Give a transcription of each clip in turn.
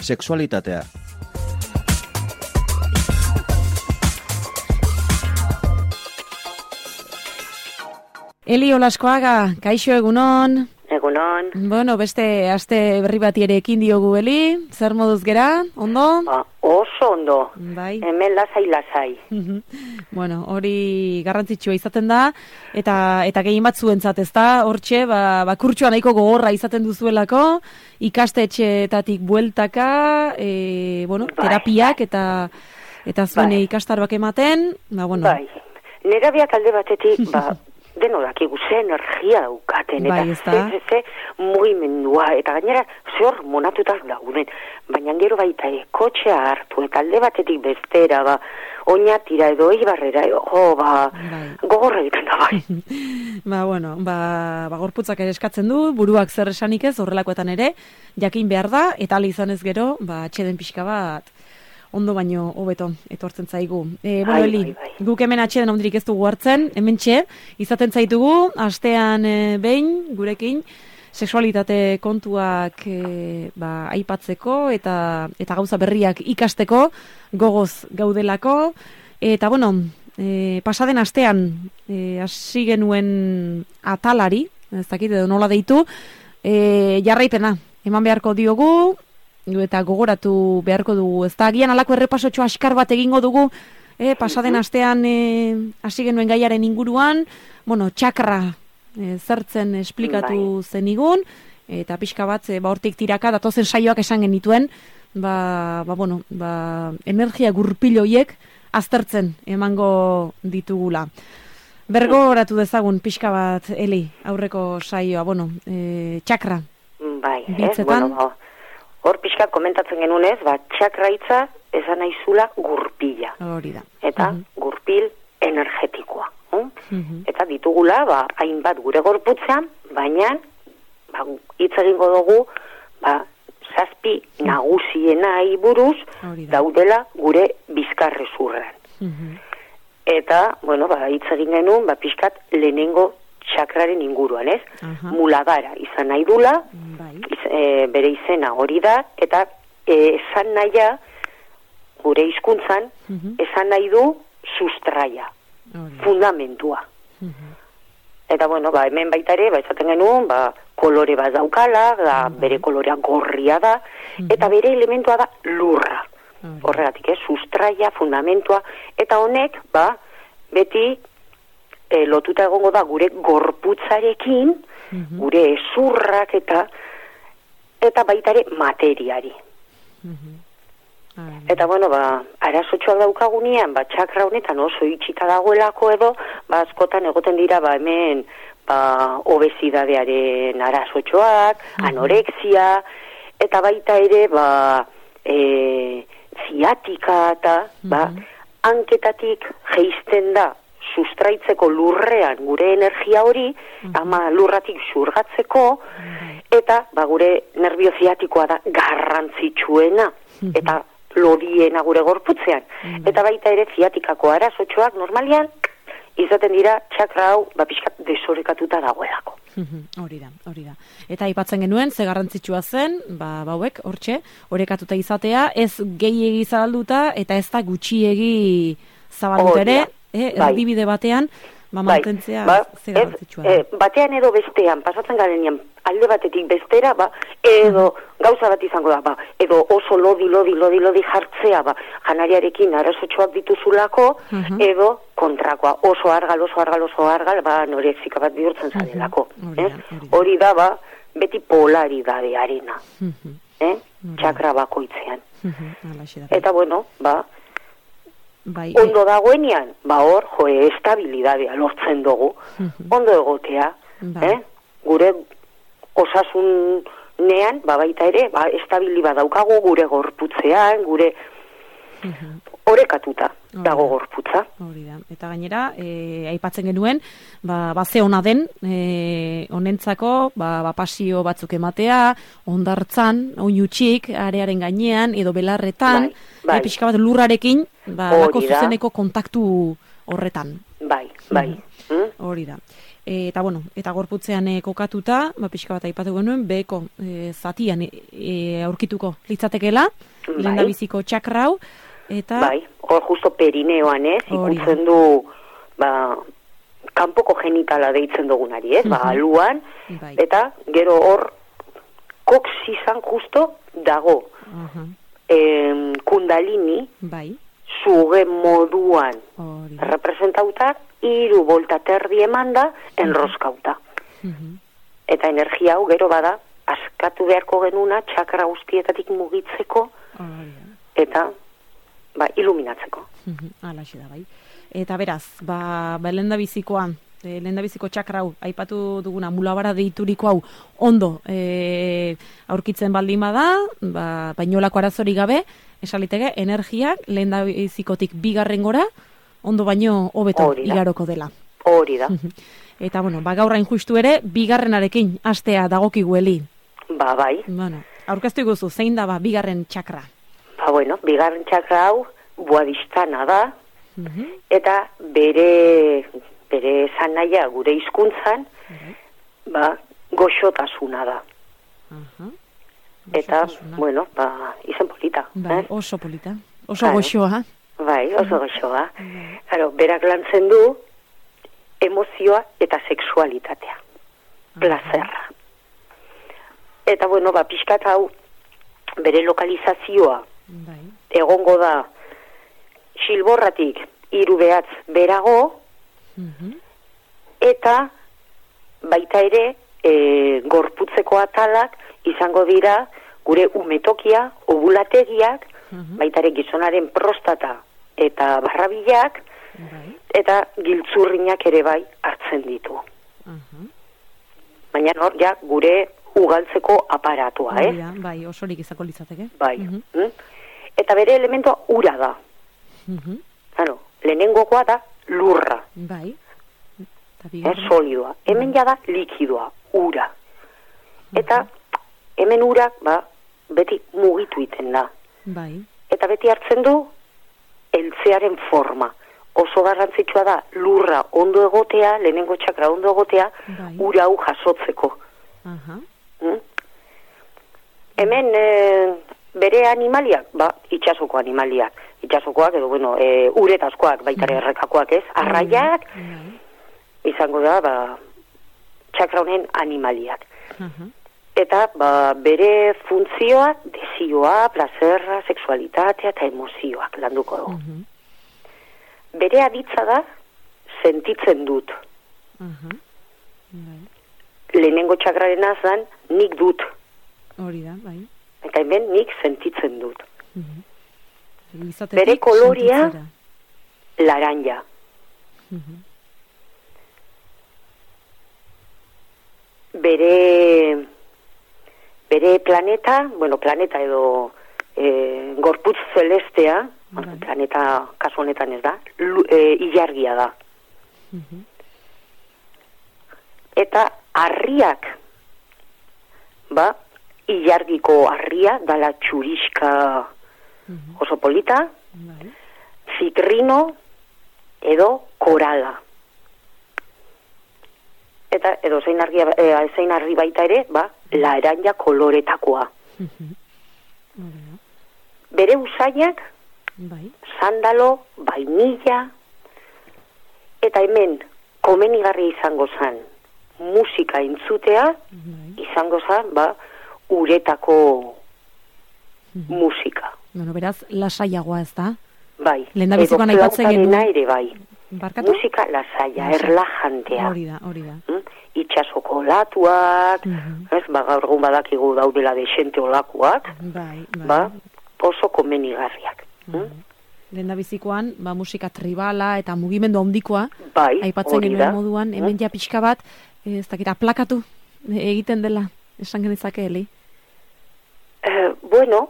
sexualitatea. Eli Olaskoaga, kaixo egunon. Egunon. Bueno, beste aste berri bati ere ekin diogu, Eli. Zer moduz gera, ondo? Oso ondo. Bai. Hemen lasai. Bueno, hori garrantzitsua izaten da, eta gehien batzuentzat, ezta? Hortxe, kurtsua nahiko gogorra izaten duzuelako, ikastetxeetatik bueltaka, terapiak eta zuen ikastaroak ematen, bueno. Bai. Nerabiak alde batetik, denodakigu ze energia daukaten, eta ze mugimendua, eta gainera ze hormonatuta dauden, baina gero baita kotxea hartu, eta alde batetik bestera, oinatira edo eibarrera, gogorra egiten da bai. Gorputzak ere eskatzen du, buruak zer esanik ez, horrelakoetan ere, jakin behar da, eta ala izanez gero, atxeden pixka bat, ondo baino hobeto etortzen zaigu. Eli, guk hemen atxeden ondirik ez dugu hartzen, hemen izaten zaitugu, astean behin, gurekin, sexualitate kontuak aipatzeko eta gauza berriak ikasteko, gogoz gaudelako, eta pasaden astean hasi genuen atalari, ez dakit edo nola deitu, jarraipena, eman beharko diogu, eta gogoratu beharko dugu. Ez da, agian alako errepasotxo askar bat egingo dugu, pasaden astean hasi genuen gaiaren inguruan, txakra zertzen esplikatu zenigun, eta pixka bat, hortik tiraka, datozen saioak esan genituen, energia gurpiloiek aztertzen emango ditugula. Bergoratu dezagun pixka bat, Eli, aurreko saioa, txakra. Bai, hor pixka komentatzen genunez, txakraitza esan naizula gurpila. Hori da. Eta gurpil energetikoa. Eta ditugula, hainbat gure gorputzean, baina hitz egingo dugu, zazpi nagusienai buruz daudela gure bizkarrezurran. Eta, hitz egin genuen, pixkat lehenengo txakraren inguruan, ez? Muladara izan nahi dula, bere izena hori da, eta esan nahia, gure hizkuntzan, esan nahi du sustraia, fundamentua. Eta, hemen baita ere, esaten genuen, kolore bat daukala, bere kolorea gorria da, eta bere elementua da lurra. Horregatik, sustraia, fundamentua, eta honek, beti, lotuta egongo da gure gorputzarekin, gure ezurrak eta baita ere materiari. Eta arazotxoak daukagunean, txakra honetan oso itxita dagoelako edo, askotan egoten dira hemen obesidadearen arazotxoak, anorexia, eta baita ere ziatika eta hanketatik jeizten da sustraitzeko lurrean gure energia hori, ama lurratik xurgatzeko, eta gure nerbio ziatikoa da garrantzitsuena, eta lodiena gure gorputzean. Eta baita ere ziatikako arazotxoak normalian, izaten dira txakra hau pixkat desorekatuta dagoelako. Hori da. Eta aipatzen genuen, ze garrantzitsua zen, hauek, hortxe, orekatuta izatea, ez gehiegi zabalduta, eta ez da gutxiegi zabalduta ere, erdibide batean, mantentzea ze garrantzitsua. Batean edo bestean, pasatzen garenean, alde batetik bestera, edo gauza bat izango da, edo oso lodi jartzea, janariarekin arazotxoak dituzulako, edo kontrakoa, oso argal, norexika bat bihurtzen zadelako. Hori da, beti polaridadearena, txakra bakoitzean. Eta ondo dagoenean, hor, estabilidadea lortzen dugu, ondo egotea, gure osasunean, baita ere, estabili badaukagu gure gorputzean, gure orekatuta dago gorputza. Hori da. Eta gainera, aipatzen genuen, ze ona den, honentzako, pasio batzuk ematea, ondartzan, oinutxik, arearen gainean, edo belarretan, pixka bat lurrarekin, lako zuzeneko kontaktu horretan. Bai. Hori da. Eta bueno, eta gorputzean kokatuta, pixka bat aipatu genuen, beheko zatian aurkituko litzatekela, lehendabiziko txakra hau, eta... Bai, hor justo perineoan, ikutzen du, kanpoko genitala deitzen dugunari, aluan, eta gero hor koksizan justo dago. Kundalini, zuge moduan representauta, 3 volta terdi emanda enroskauta. Eta energia hau gero bada, askatu beharko genuna txakra guztietatik mugitzeko, eta iluminatzeko. Alaxe da, bai. Eta beraz, lehendabizikoan, lehendabiziko txakra hau, aipatu duguna mulabara deituriko hau, ondo aurkitzen baldin bada, bainolako arazorik gabe, esaliteke, energiak lehendabizikotik 2 gora, ondo baino hobeto igaroko dela. Hori da. Eta, bueno, gaurrain justu ere, 2. astea dagokigueli. Bai. Bueno, aurkeztu iguzu, zein da 2. txakra? 2. txakra hau, buadistana da, eta bere zanaia gure hizkuntzan, goxotasuna da. Eta, bueno, izen polita. Oso polita, oso goxoa. Bai, oso goxoa. Berak lantzen du emozioa eta sexualitatea. Plazerra. Eta, bueno, pixkat hau bere lokalizazioa egongo da Xilborratik 3 behatz berago, eta baita ere gorputzeko atalak izango dira gure umetokia, ovulategiak, baita ere gizonaren prostata eta barrabilak, eta giltzurrinak ere bai hartzen ditu. Baina hor, ja, gure ugaltzeko aparatua, Bai, osorik izako litzateke. Bai. Eta bere elementoa ura da. Lehenengokoa da lurra. Bai. Solidoa. Hemen ja da likidoa, ura. Eta hemen urak, beti mugitu iten da. Bai. Eta beti hartzen du eltzearen forma. Oso garrantzitsua da lurra ondo egotea, lehenengo txakra ondo egotea, ura hau jasotzeko. Hemen bere animaliak, itxasoko animaliak. Itxasokoak edo, bueno, uretazkoak, baitare errekakoak ez, arraiak, izango da, txakra honen animaliak. Eta, bere funtzioa, desioa, plazerra, sexualitatea eta emozioak landuko dugu. Bere aditza da, sentitzen dut. Lehenengo txakraren azan, nik dut. Hori da, bai. Eta hemen nik sentitzen dut. Bere koloria, laranja. Bere planeta, bueno, planeta edo gorputz celestea, planeta kasu honetan ez da, ilargia da. Eta harriak, ilargiko harria, dala txuriska oso polita, zitrino edo korala. Eta edo zein harri baita ere, laranja koloretakoa. Bere usaiak, sandalo, vainilla, eta hemen komenigarri izango zen musika entzutea, izango zen, uretako musika. Bueno, beraz, lasaiagoa ez da? Bai. Lehendabizikoan aipatzen genuen. Ere bai. Musika lasaia, erlajantea. Hori da. Itxasoko olatuak, gaur egun badakigu daudela desente olakuak, oso komenigarriak. Lehendabizikoan, musika tribala eta mugimendu handikoa, aipatzen genuen moduan, hemen ja pixka bat, ez dakit, aplakatu egiten dela, esan genezake, Eli? Bueno,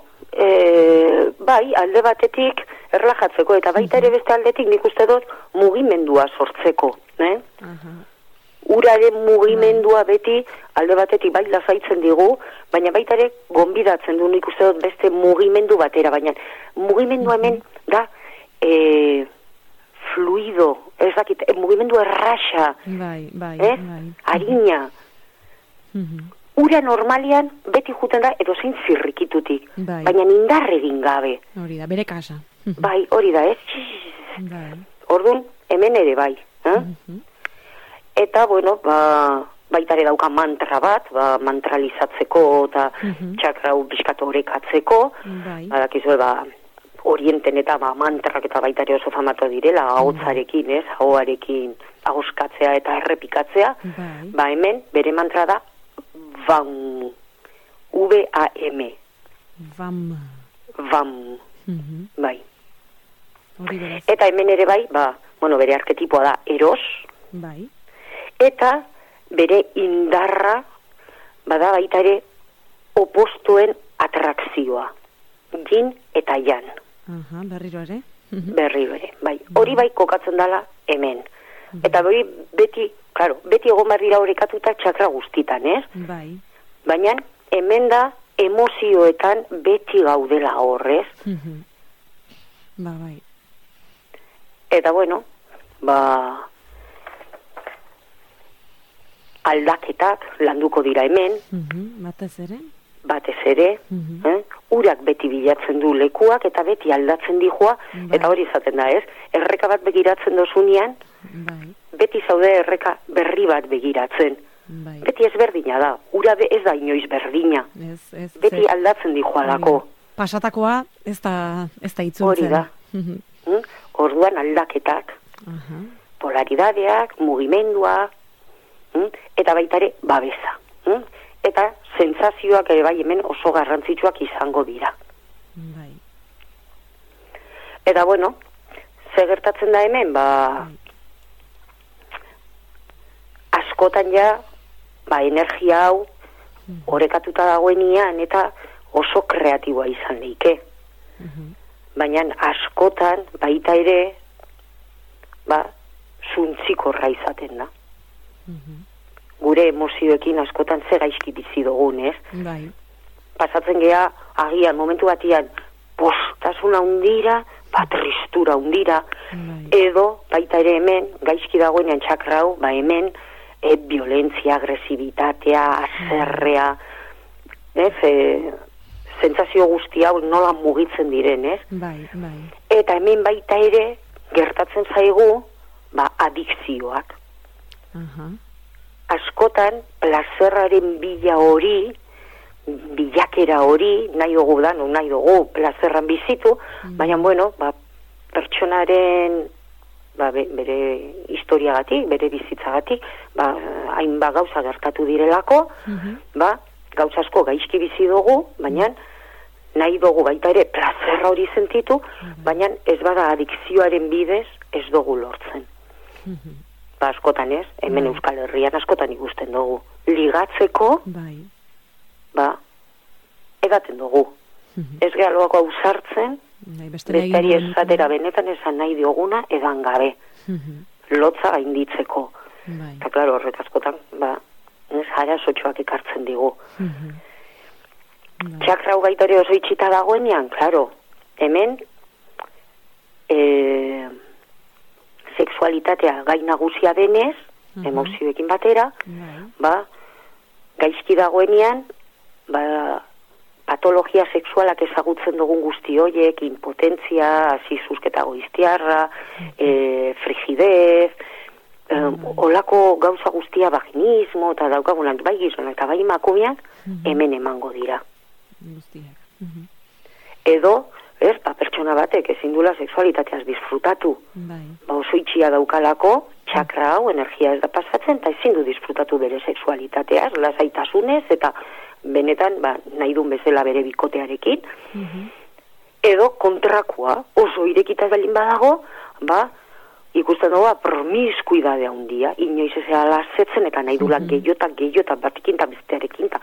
alde batetik erlajatzeko, eta baita ere beste aldetik nik uste dut mugimendua sortzeko. Uraren mugimendua beti alde batetik bai lasaitzen digu, baina baita ere gonbidatzen du nik uste dut beste mugimendu batera, baina mugimendu hemen da fluido, ez dakit, mugimendu erraxa, harina. Ura normalian beti juten da edozein zirrikitutik, baina indar egin gabe. Hori da, bere kasa. Bai, hori da, ez? Orduan, hemen ere bai. Eta, bueno, baitare dauka mantra bat, mantralizatzeko eta txakra bizkatu horrekatzeko. Badakizue, orienten eta mantrak eta baitare oso famatu direla, ahotzarekin, ez? Ahoarekin ahoskatzea eta errepikatzea. Hemen, bere mantra da, VAM. V-A-M. VAM. Bai. Eta hemen ere bai, bere arketipoa da eros. Bai. Eta bere indarra bada baita ere opostuen atrakzioa. Yin eta yang. Berriro ere. Berriro ere, bai. Hori bai kokatzen dala hemen. Eta hori beti egon behar dira horrekatuta txakra guztitan, ez? Bai. Baina hemen da emozioetan beti gaudela horrez. Bai. Eta bueno, aldaketak landuko dira hemen. Batez ere. Urak beti bilatzen du lekuak eta beti aldatzen dijoa, eta hori izaten da, ez? Erreka bat begiratzen dozunean, beti zaude erreka berri bat begiratzen. Beti ezberdina da, ura ez da inoiz berdina. Beti aldatzen dijoa dako. Pasatakoa ez da itzultzen. Hori da. Orduan aldaketak, polaridadeak, mugimendua, eta baitare babesa. Eta sentsazioak ere bai hemen oso garrantzitsuak izango dira. Eta bueno, ze gertatzen da hemen, askotan ja, energia hau orekatuta dagoenian eta oso kreatiboa izan leike. Baina askotan baita ere zuntzikorra izaten da. Gure emozioekin askotan ze gaizki bizi dugun, ez? Pasatzen gea, agian, momentu batian, postasuna hundira, tristura hundira, edo baita ere hemen, gaizki dagoenean txakrau, hemen, violentzia, agresibitatea, azerrea, sentsazio guzti hau nola mugitzen diren, ez? Eta hemen baita ere, gertatzen zaigu, adikzioak. Askotan, plazerraren bilakera hori, nahi dugu da, nahi dugu plazerran bizitu, baina, bueno, pertsonaren bere historiagatik, bere bizitzagatik, hainbat gauza gertatu direlako, gauza asko gaizki bizi dugu, baina nahi dugu baita ere plazerra hori sentitu, baina ez bada adikzioaren bidez ez dugu lortzen. Askotan ez, hemen Euskal Herrian askotan ikusten dugu. Ligatzeko, edaten dugu. Ez gehalkoak ausartzen, besteari esatera benetan esan nahi dioguna edan gabe. Lotza gainditzeko. Eta, klaro, horrek askotan, jara sotxoak ekartzen digu. Txakra hau baita ere oso itxita dagoenean, klaro, hemen sexualitatea gai nagusia denez, emozioekin batera, gaizki dagoenean, patologia sexualak ezagutzen dugun guzti horiek, impotentzia, azizuzketa goiztiarra, frigidez, olako gauza guztia vaginismo, eta daukagunak bai gizonak eta bai emakumeak, hemen emango dira. Edo, pertsona batek ezin dula sexualitateaz disfrutatu. Oso itxia daukalako, txakra hau, energia ez da pasatzen, eta ezin du disfrutatu bere sexualitateaz, lasaitasunez, eta benetan, nahi duen bezala bere bikotearekin. Edo, kontrakoa, oso irekita balin badago, ikusten dugu, promiskuidade handia, inoiz ez alazetzen, eta nahi dula gehiota, batikin eta bestearekin.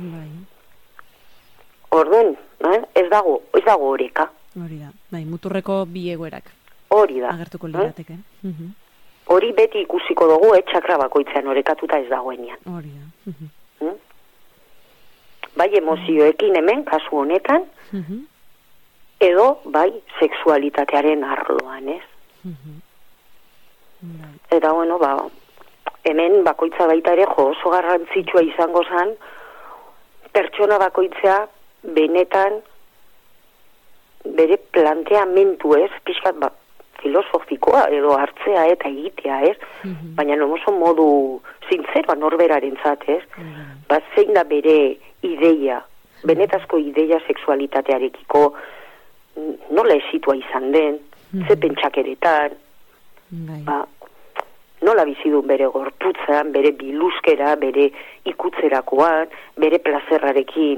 Orduan, ez dago oreka. Hori da, muturreko bi egoerak. Hori da. Agertuko lirateke. Hori beti ikusiko dugu, txakra bakoitzean orekatuta ez dagoenean. Hori da. Bai emozioekin hemen, kasu honetan, edo bai sexualitatearen arloan, ez? Eta, bueno, hemen bakoitza baita ere oso garrantzitsua izango zen, pertsona bakoitzea benetan bere planteamentu, pixkat filosofikoa edo hartzea eta egitea, baina oso modu zintzeroa norberarentzat, zein da bere ideia, benetazko ideia sexualitatearekiko, nola esitua izan den, ze pentsakeretan, nola bizidun bere gorputzan, bere biluzkera, bere ikutzerakoan, bere plazerrarekin,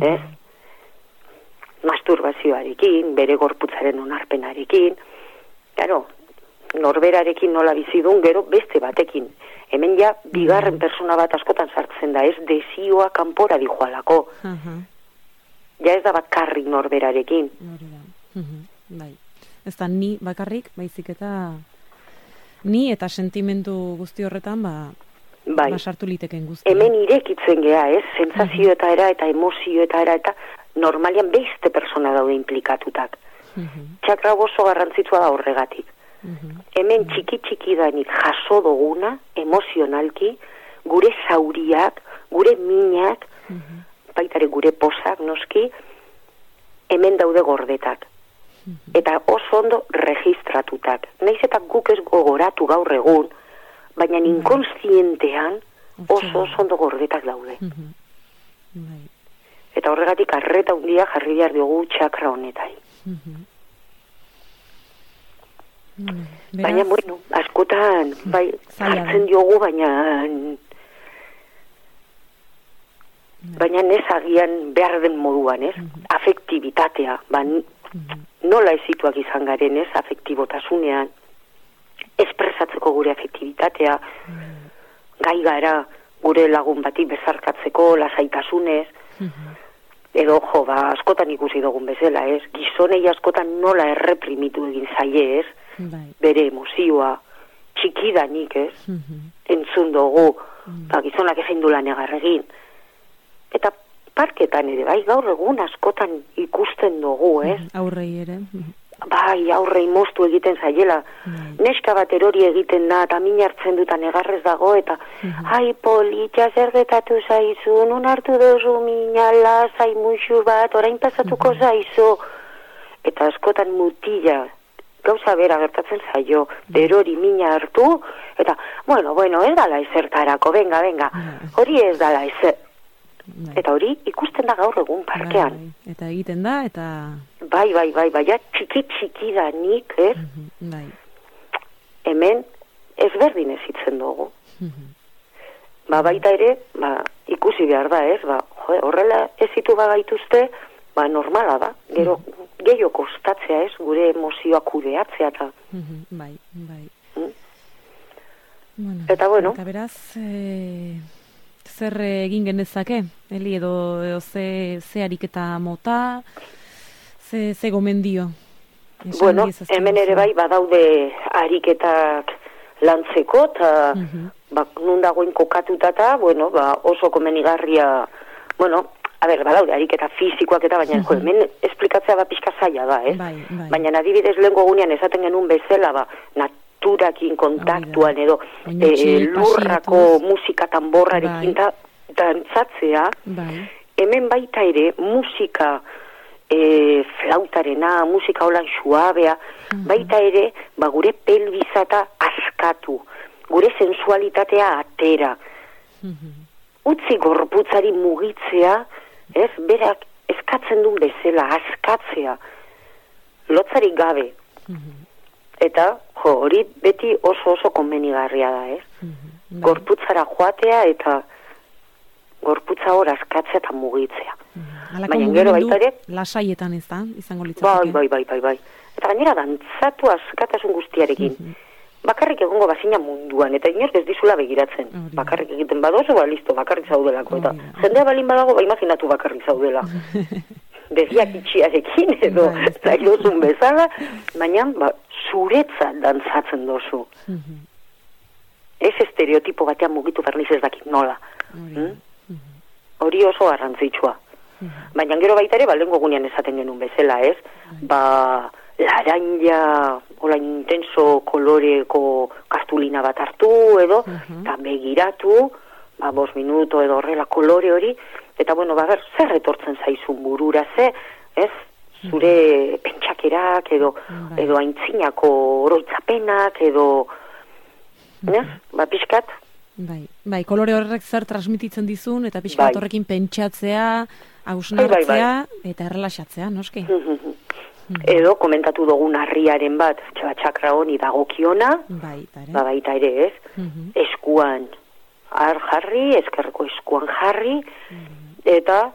masturbazioarekin, bere gorputzaren onarpenarekin, norberarekin nola bizidun, gero beste batekin. Hemen ja, bigarren persona bat askotan sartzen da, desioa kanpora dijoalako. Ja ez da bakarrik norberarekin. Bai. Ez da ni bakarrik, baizik eta ni eta sentimendu guzti horretan, sartu liteken guzti. Hemen irekitzen gea, sentsazioetara eta emozioetara eta normalian beste persona daude implikatutak. Txakra oso garrantzitsua da horregatik. Hemen txiki danik jaso duguna, emozionalki, gure zauriak, gure minak, baitare gure posak, noski, hemen daude gordetak. Eta oso ondo registratutak. Naiz eta guk ez gogoratu gaur egun, baina inkonstientean oso ondo gordetak daude. Eta horregatik arreta handia jarri behar diogu txakra honetai. Baina, bueno, askotan, jartzen diogu, baina ez agian behar den moduan, afektibitatea, nola ezituak izan garen, afektibotasunean, espresatzeko gure afektibitatea, gai gara gure lagun bati bezarkatzeko, lasaitasunez, edo, askotan ikusi dugun bezala, gizonei askotan nola erreprimitu egin zaie, bere emozioa, txikidanik, entzun dugu, gizonak ezin du lan egarregin. Eta parketan ere, gaur egun askotan ikusten dugu, Aurrei ere. Aurrei moztu egiten zaiela. Neska bat erori egiten da, eta min hartzen dutan egarrez dago, eta politxa zer getatu zaizu, nun hartu dozu minala, zaimuxu bat, orain pasatuko zaizu. Eta askotan mutila, gauza bera gertatzen zaio, erori mina hartu, eta, bueno, ez dala ezertarako, venga, hori ez dala ezer. Eta hori ikusten da gaur egun parkean. Eta egiten da, eta... Bai, txiki da nik, hemen ezberdin ezitzen dugu. Baita ere, ikusi behar da, horrela ezitu bagaituzte, normala da, gero gehiago kostatzea, gure emozioa kudeatzea, eta... Bai. Eta bueno... Eta beraz... Zer egin genezake, Eli, edo ze ariketa mota, ze gomendio? Bueno, hemen ere badaude ariketak lantzeko, eta nun dagoen kokatuta eta, oso komenigarria, badaude ariketa fizikoak eta, baina hemen esplikatzea pixka zaila da, baina adibidez lehenko gunean esaten genuen bezala, naturakin kontaktuan edo lurrako musika tamborrarekin dantzatzea, hemen baita ere musika flautarena, musika holan suabea, baita ere gure pelbizata askatu, gure sensualitatea atera, utzi gorputzari mugitzea, berak eskatzen duen bezala, askatzea, lotzarik gabe. Eta, hori beti oso konbenigarria da, gorputzara joatea eta gorputza hor askatzea eta mugitzea. Baina gero baita ere... Lasaietan ez da, izango litzateke. Bai. Eta gainera dantzatu askatasun guztiarekin. Bakarrik egongo bazina munduan, eta inork ez dizula begiratzen. Bakarrik egiten badozu, listo, bakarrik zaudelako. Eta jendea balin badago, imaginatu bakarrik zaudela. Begiak itxiarekin edo zailozun bezala, baina zuretzat dantzatzen dozu. Ez estereotipo batean mugitu berniz ez dakit nola. Hori oso garrantzitsua. Baina gero baita ere, lengo gunean esaten genuen bezala, laranja, hola intenso koloreko kartulina bat hartu edo, eta begiratu, 5 minuto edo horrela kolore hori, eta bueno, zer etortzen zaizun burura, ez? Zure pentsakerak edo aintzinako oroitzapenak edo, pixkat. Bai, kolore horrek zer transmititzen dizun, eta pixkat horrekin pentsatzea, hausnartzea, eta errelaxatzea, noski? Edo, komentatu dugun harriaren bat, txakra honi dagokiona, baita ere, ez? Eskuan jarri, eskerreko eskuan jarri, eta,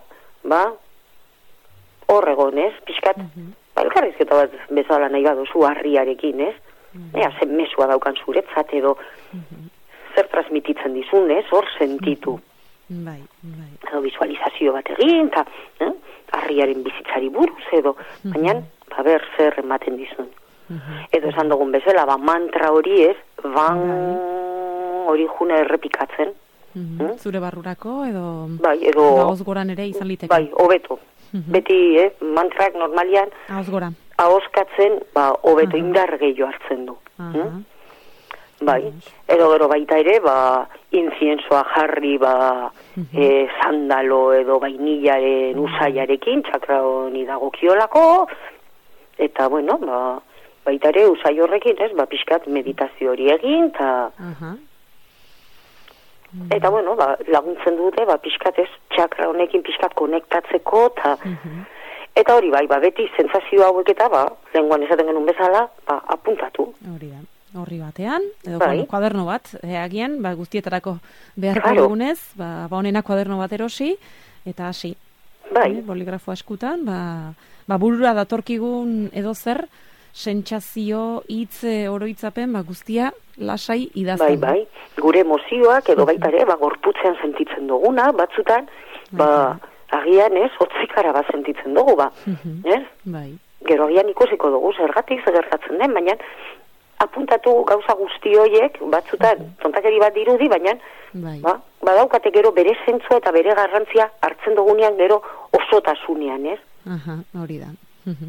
horregon, ez? Piskat, elkarrizketa bat bezala nahi baduzu harriarekin, ez? Zen mesua daukan zuretzat, edo zer transmititzen dizun, ez? Hor sentitu. Edo visualizazio bat egin, eta harriaren bizitzari buruz, edo, baina, zer ematen dizun. Edo esan dugun bezala, mantra hori, ez? Hori june errepikatzen. Zure barrurako, edo... edo... Ahozgoran ere izan liteke. Hobeto. Beti, mantrak normalian... Ahozkatzen, hobeto indar gehiago hartzen du. Edo gero baita ere, inciensoa jarri, sandalo edo vainillaren usaiarekin, txakra honi dagokiolako, eta, bueno, baita ere, usai horrekin, ez, pixkat meditazio hori egin, eta, bueno, laguntzen dute, pixkat ez, txakra honekin pixkat konektatzeko, eta hori beti sentsazio hauek eta, lenguan esaten genuen bezala, apuntatu. Horri batean, edo kuaderno bat, agian, guztietarako beharko dugunez, honena kuaderno bat erosi, eta hasi. Boligrafo eskutan, burura datorkigun edo zer, sentsazio, hitz, oroitzapen, guztia lasai idazten. Gure emozioak edo baita ere, gorputzean sentitzen duguna, batzutan, agian ez, hotzikara bat sentitzen dugu, ez? Gero agian ikusiko dugu, zergatik gertatzen den, baina apuntatu gauza guzti horiek, batzutan, tontakeri bat dirudi, baina badaukate gero bere zentzua eta bere garrantzia hartzen dugunean gero osotasunean, ez? Hori da.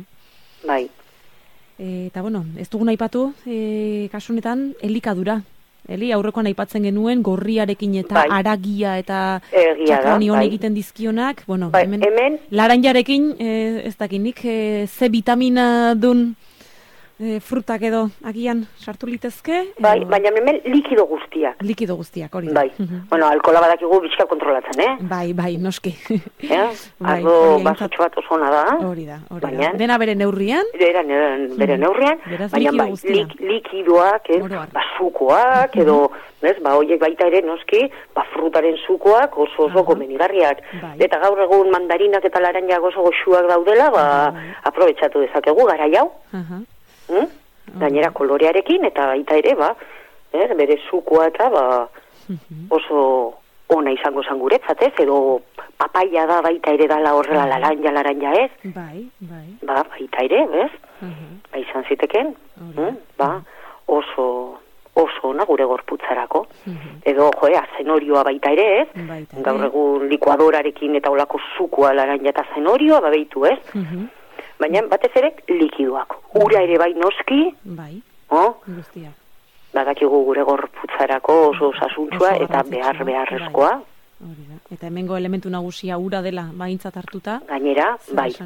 Eta, bueno, ez dugun aipatu, kasunetan, elikadura. Aurrekoan aipatzen genuen, gorriarekin eta aragia eta txakranion egiten dizkionak. Bueno, hemen laranjarekin, ez dakinik, C vitamina dun frutak edo agian sartu litezke? Baina hemen likido guztiak. Likido guztiak, hori da. Bueno, alkohola badakigu bizka kontrolatzen, noski. Ardo basotxo bat oso ona da. Hori da. Dena bere neurrian. Bere neurrian. Baina likidoak, sukoak, edo, horiek baita ere, noski, frutaren sukoak oso komenigarriak. Eta gaur egun mandarinak eta laranjak oso goxuak daudela, aprobetxatu dezakegu gara jau. Gainera kolorearekin eta baita ere, bere sukoa eta oso ona izango zan guretzat, ez? Edo papaia da baita ere dala horrela laranja ez? Baita ere, ez? Izan ziteken, oso ona gure gorputzarako. Edo, zenorioa baita ere, ez? Gaur egun likuadorarekin eta olako sukoa laranja eta zenorioa, behitu, ez? Baina batez ere likidoak. Ura ere noski. Guztia. Badakigu gure gorputzarako oso osasuntxua eta beharrezkoa. Eta hemengo elementu nagusia ura dela baintzat hartuta. Gainera,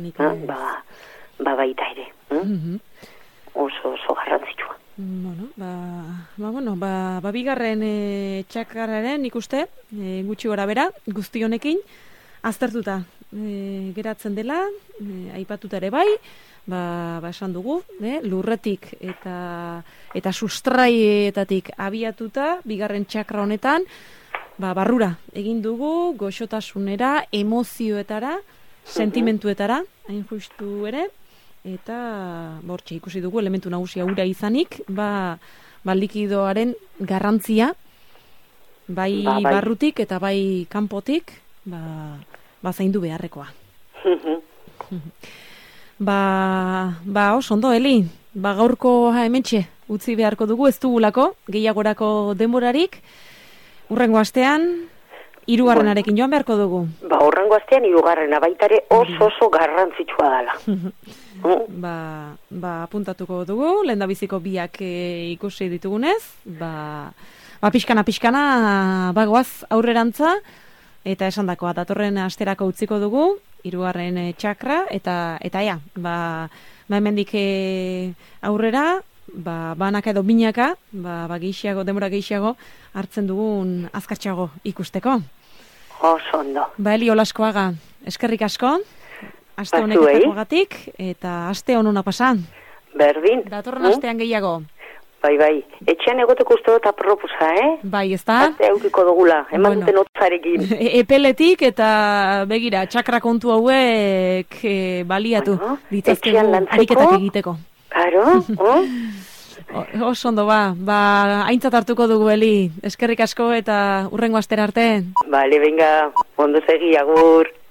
baita ere. Oso garrantzitsua. Bigarren txakraren ikuste, gutxi gora bera, guzti honekin, aztertuta geratzen dela, aipatuta ere bai, esan dugu, lurretik eta sustraietatik abiatuta, bigarren txakra honetan, barrura egin dugu, goxotasunera, emozioetara, sentimentuetara, hain justu ere, eta bortxe ikusi dugu elementu nagusia ura izanik, likidoaren garrantzia, bai barrutik eta bai kanpotik, zaindu beharrekoa. Oso ondo, Eli, gaurko hementxe utzi beharko dugu, ez dugulako, gehiagorako denborarik, urrengo astean, 3. joan beharko dugu. Urrengo astean 3. baitare oso garrantzitsua dela. apuntatuko dugu, lehendabiziko biak ikusi ditugunez, pixkana bagoaz aurrerantza, eta esandakoa datorren asterako utziko dugu, 3. txakra, eta hemendik aurrera, banaka edo binaka, denbora gehiago, hartzen dugun azkartxago ikusteko. Oso ondo. Eli Olaskoaga, eskerrik asko, aste honeketakoagatik, eta aste honuna pasan. Berdin. Datorren astean gehiago. Bai, etxean egoteko uste dut aproposa, Bai, ez da? Aste eukiko dugula, eman duten otzarekin. Epeletik eta begira, txakra kontu hauek baliatu ditzazkegu ariketak egiteko. Claro, Oso ondo aintzat hartuko dugu, Eli. Eskerrik asko eta hurrengo astera arte. Bale, venga, ondo segi, agur.